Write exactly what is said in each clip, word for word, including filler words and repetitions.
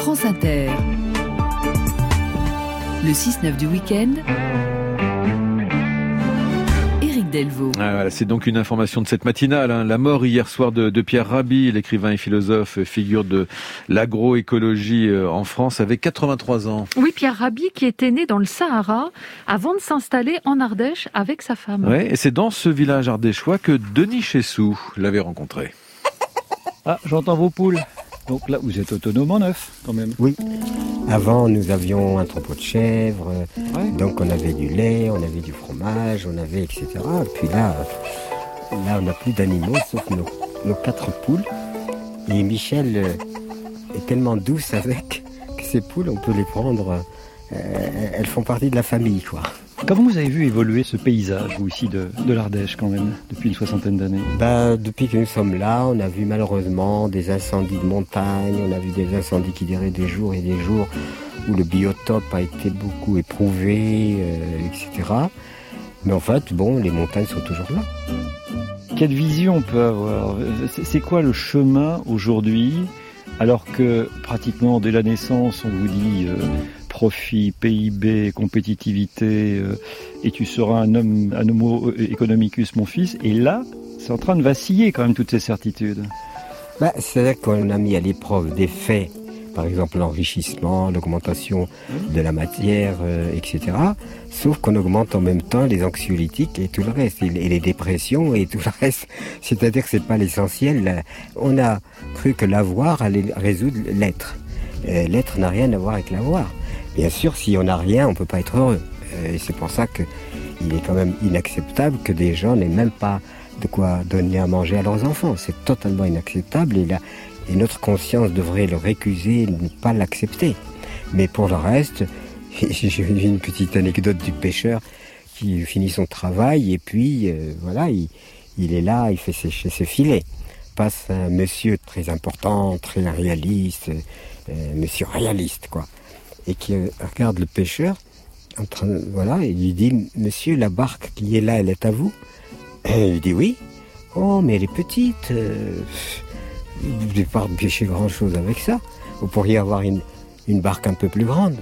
France Inter. Le six neuf du week-end. Éric Delvaux. Ah, voilà, c'est donc une information de cette matinale. Hein. La mort hier soir de, de Pierre Rabhi, l'écrivain et philosophe, figure de l'agroécologie en France, avait quatre-vingt-trois ans. Oui, Pierre Rabhi qui était né dans le Sahara avant de s'installer en Ardèche avec sa femme. Ouais, et c'est dans ce village ardéchois que Denis Chessou l'avait rencontré. Ah, j'entends vos poules. Donc là, vous êtes autonome en œuf, quand même. Oui. Avant, nous avions un troupeau de chèvres, Ouais. donc on avait du lait, on avait du fromage, on avait et cetera. Puis là, là on n'a plus d'animaux, sauf nos, nos quatre poules. Et Michel euh, est tellement douce avec que ces poules, on peut les prendre, euh, elles font partie de la famille, quoi. Comment vous avez vu évoluer ce paysage, vous, ici, de, de l'Ardèche, quand même, depuis une soixantaine d'années? Ben, depuis que nous sommes là, on a vu malheureusement des incendies de montagne, on a vu des incendies qui duraient des jours et des jours, où le biotope a été beaucoup éprouvé, euh, et cetera. Mais en fait, bon, les montagnes sont toujours là. Quelle vision on peut avoir? C'est c'est quoi le chemin aujourd'hui, alors que pratiquement dès la naissance, on vous dit euh, profit, P I B, compétitivité, euh, et tu seras un homme, un homo economicus, mon fils. Et là, c'est en train de vaciller quand même toutes ces certitudes. Ben, c'est-à-dire qu'on a mis à l'épreuve des faits, par exemple l'enrichissement, l'augmentation de la matière, euh, et cetera. Sauf qu'on augmente en même temps les anxiolytiques et tout le reste, et les dépressions et tout le reste. C'est-à-dire que c'est pas l'essentiel. On a cru que l'avoir allait résoudre l'être. Euh, l'être n'a rien à voir avec l'avoir. Bien sûr, si on n'a rien, on peut pas être heureux. Euh, et c'est pour ça que il est quand même inacceptable que des gens n'aient même pas de quoi donner à manger à leurs enfants. C'est totalement inacceptable et, la, et notre conscience devrait le récuser et ne pas l'accepter. Mais pour le reste, j'ai vu une petite anecdote du pêcheur qui finit son travail et puis euh, voilà, il, il est là, il fait sécher ses filets. Passe un monsieur très important, très réaliste, euh, monsieur réaliste quoi, et qui euh, regarde le pêcheur, en train, voilà, et lui dit, monsieur, la barque qui est là, elle est à vous? Et il dit oui. Oh, mais elle est petite. Euh, vous ne pouvez pas pêcher grand-chose avec ça. Vous pourriez avoir une, une barque un peu plus grande.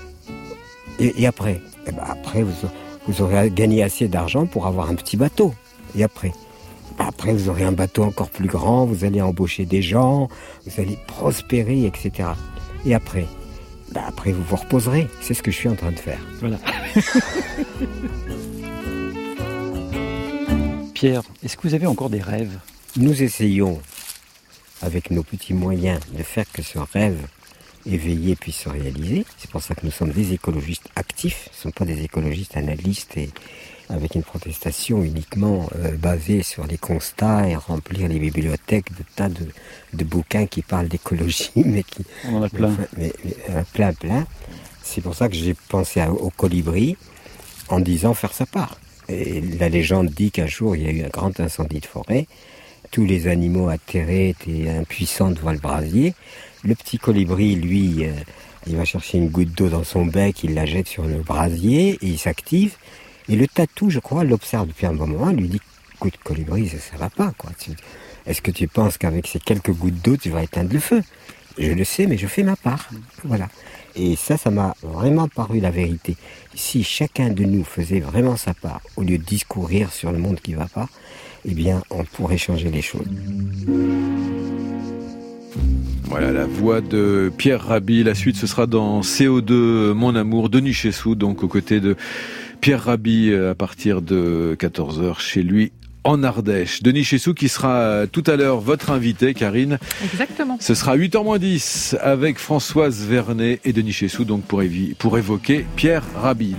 Et, et après eh ben Après, vous, vous aurez gagné assez d'argent pour avoir un petit bateau. Et après Après, vous aurez un bateau encore plus grand, vous allez embaucher des gens, vous allez prospérer, et cetera. Et après ben Après, vous vous reposerez. C'est ce que je suis en train de faire. Voilà. Pierre, est-ce que vous avez encore des rêves? Nous essayons, avec nos petits moyens, de faire que ce rêve éveillé puisse se réaliser. C'est pour ça que nous sommes des écologistes actifs, ce ne sont pas des écologistes analystes et avec une protestation uniquement euh, basée sur les constats et remplir les bibliothèques de tas de, de bouquins qui parlent d'écologie, mais qui... On en a plein. Mais, mais, mais, plein, plein. C'est pour ça que j'ai pensé à, au colibri en disant faire sa part. Et la légende dit qu'un jour, il y a eu un grand incendie de forêt. Tous les animaux atterrés étaient impuissants devant le brasier. Le petit colibri, lui, euh, il va chercher une goutte d'eau dans son bec, il la jette sur le brasier et il s'active. Et le tatou, je crois, l'observe depuis un bon moment, lui dit « Écoute, colibri, ça, ça va pas, quoi. Est-ce que tu penses qu'avec ces quelques gouttes d'eau, tu vas éteindre le feu ?» Je le sais, mais je fais ma part. Voilà. Et ça, ça m'a vraiment paru la vérité. Si chacun de nous faisait vraiment sa part, au lieu de discourir sur le monde qui va pas, eh bien, on pourrait changer les choses. Voilà la voix de Pierre Rabhi. La suite, ce sera dans C O deux, Mon Amour, Denis Chessou, donc aux côtés de Pierre Rabhi à partir de quatorze heures chez lui en Ardèche. Denis Chessou qui sera tout à l'heure votre invité, Karine. Exactement. Ce sera huit heures moins dix avec Françoise Vernet et Denis Chessou donc pour, évi- pour évoquer Pierre Rabhi.